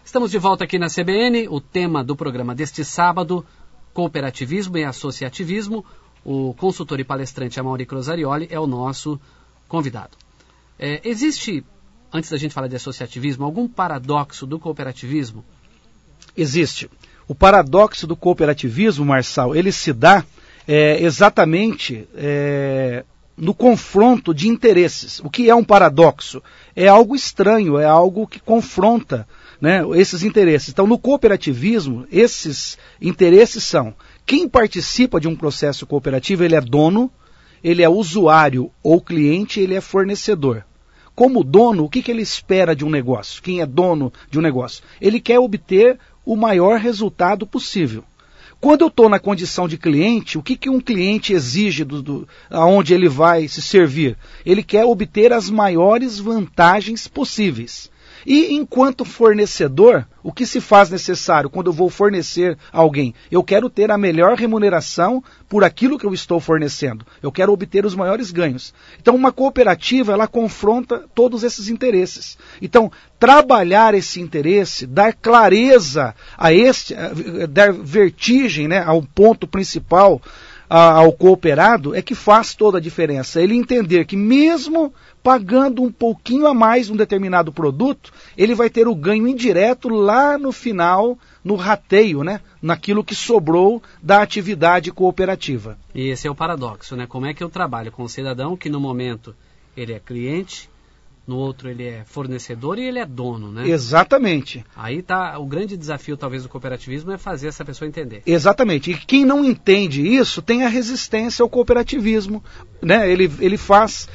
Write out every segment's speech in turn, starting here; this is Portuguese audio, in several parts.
Estamos de volta aqui na CBN, o tema do programa deste sábado, cooperativismo e associativismo. O consultor e palestrante Amaury Crosarioli é o nosso convidado. Existe, antes da gente falar de associativismo, algum paradoxo do cooperativismo? Existe. O paradoxo do cooperativismo, Marçal, ele se dá exatamente no confronto de interesses. O que é um paradoxo? É algo estranho, é algo que confronta, né, esses interesses. Então, no cooperativismo, esses interesses são: quem participa de um processo cooperativo, ele é dono, ele é usuário ou cliente, ele é fornecedor. Como dono, o que ele espera de um negócio? Quem é dono de um negócio? Ele quer obter o maior resultado possível. Quando eu estou na condição de cliente, o que um cliente exige aonde ele vai se servir? Ele quer obter as maiores vantagens possíveis. E enquanto fornecedor, o que se faz necessário quando eu vou fornecer a alguém? Eu quero ter a melhor remuneração por aquilo que eu estou fornecendo. Eu quero obter os maiores ganhos. Então, uma cooperativa, ela confronta todos esses interesses. Então, trabalhar esse interesse, dar clareza a dar vertigem, né, ao ponto principal, ao cooperado, é que faz toda a diferença. Ele entender que mesmo pagando um pouquinho a mais um determinado produto, ele vai ter o ganho indireto lá no final, no rateio, né? Naquilo que sobrou da atividade cooperativa. E esse é o paradoxo, né? Como é que eu trabalho com um cidadão que no momento ele é cliente, no outro ele é fornecedor e ele é dono, né? Exatamente. Aí tá o grande desafio, talvez, do cooperativismo é fazer essa pessoa entender. Exatamente. E quem não entende isso tem a resistência ao cooperativismo, né? Ele faz,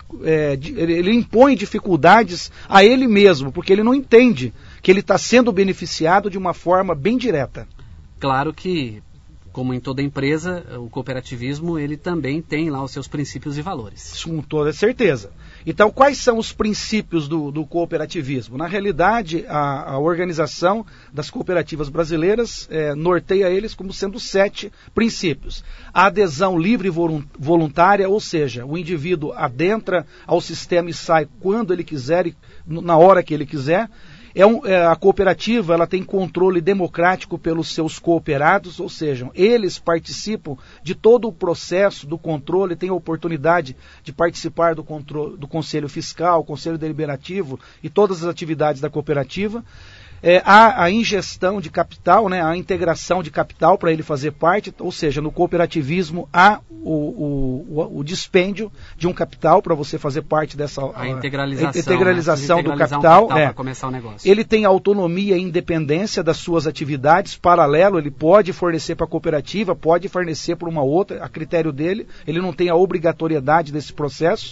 ele impõe dificuldades a ele mesmo, porque ele não entende que ele está sendo beneficiado de uma forma bem direta. Claro que, como em toda empresa, o cooperativismo ele também tem lá os seus princípios e valores. Com toda certeza. Então, quais são os princípios do cooperativismo? Na realidade, a Organização das Cooperativas Brasileiras norteia eles como sendo 7 princípios. A adesão livre e voluntária, ou seja, o indivíduo adentra ao sistema e sai quando ele quiser e na hora que ele quiser. A cooperativa, ela tem controle democrático pelos seus cooperados, ou seja, eles participam de todo o processo do controle, têm a oportunidade de participar do conselho fiscal, conselho deliberativo e todas as atividades da cooperativa. Há a ingestão de capital, né, a integração de capital para ele fazer parte, ou seja, no cooperativismo há o dispêndio de um capital para você fazer parte dessa integralização do capital para começar o negócio. Ele tem autonomia e independência das suas atividades, paralelo, ele pode fornecer para a cooperativa, pode fornecer para uma outra, a critério dele, ele não tem a obrigatoriedade desse processo.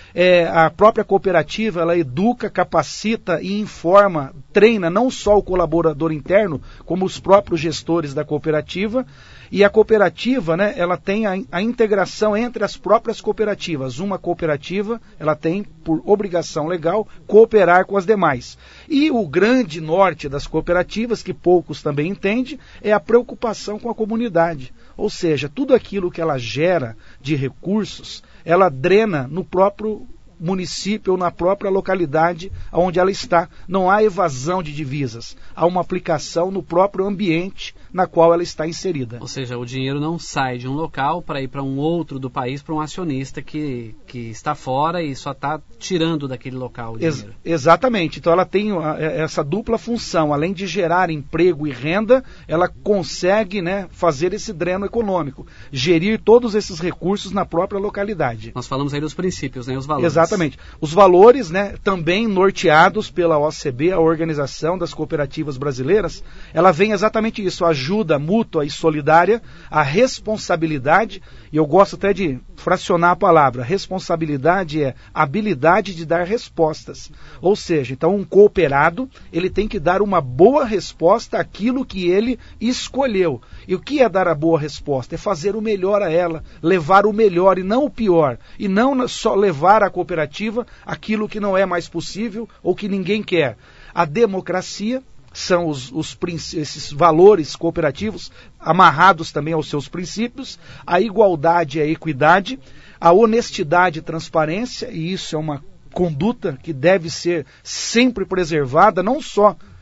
A própria cooperativa, ela educa, capacita e informa, treina não só o colaborador interno, como os próprios gestores da cooperativa. E a cooperativa, né, ela tem a integração entre as próprias cooperativas. Uma cooperativa, ela tem, por obrigação legal, cooperar com as demais. E o grande norte das cooperativas, que poucos também entendem, é a preocupação com a comunidade. Ou seja, tudo aquilo que ela gera de recursos, ela drena no próprio município ou na própria localidade onde ela está. Não há evasão de divisas, há uma aplicação no próprio ambiente na qual ela está inserida. Ou seja, o dinheiro não sai de um local para ir para um outro do país, para um acionista que está fora e só está tirando daquele local o dinheiro. Exatamente. Então ela tem essa dupla função. Além de gerar emprego e renda, ela consegue, né, fazer esse dreno econômico, gerir todos esses recursos na própria localidade. Nós falamos aí dos princípios, né, os valores. Exatamente. Os valores, né, também norteados pela OCB, a Organização das Cooperativas Brasileiras, ela vem exatamente isso, a ajuda mútua e solidária, a responsabilidade, e eu gosto até de fracionar a palavra, responsabilidade é habilidade de dar respostas. Ou seja, então um cooperado, ele tem que dar uma boa resposta àquilo que ele escolheu. E o que é dar a boa resposta? É fazer o melhor a ela, levar o melhor e não o pior, e não só levar à cooperativa aquilo que não é mais possível ou que ninguém quer. A democracia são esses valores cooperativos amarrados também aos seus princípios, a igualdade e a equidade, a honestidade e transparência, e isso é uma conduta que deve ser sempre preservada, não só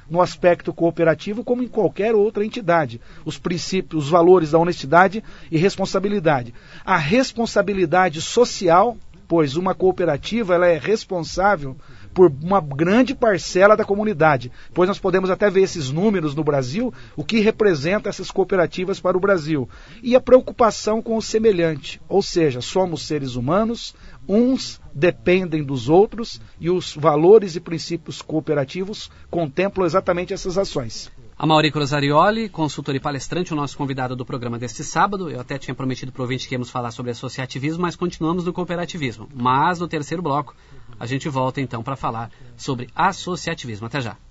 no aspecto cooperativo como em qualquer outra entidade. Os princípios, os valores da honestidade e responsabilidade. A responsabilidade social, pois uma cooperativa ela é responsável por uma grande parcela da comunidade. Pois nós podemos até ver esses números no Brasil, o que representa essas cooperativas para o Brasil. E a preocupação com o semelhante, ou seja, somos seres humanos, uns dependem dos outros e os valores e princípios cooperativos contemplam exatamente essas ações. Amaury Crosarioli, consultor e palestrante, o nosso convidado do programa deste sábado. Eu até tinha prometido para o ouvinte que íamos falar sobre associativismo, mas continuamos no cooperativismo. Mas no terceiro bloco a gente volta então para falar sobre associativismo. Até já.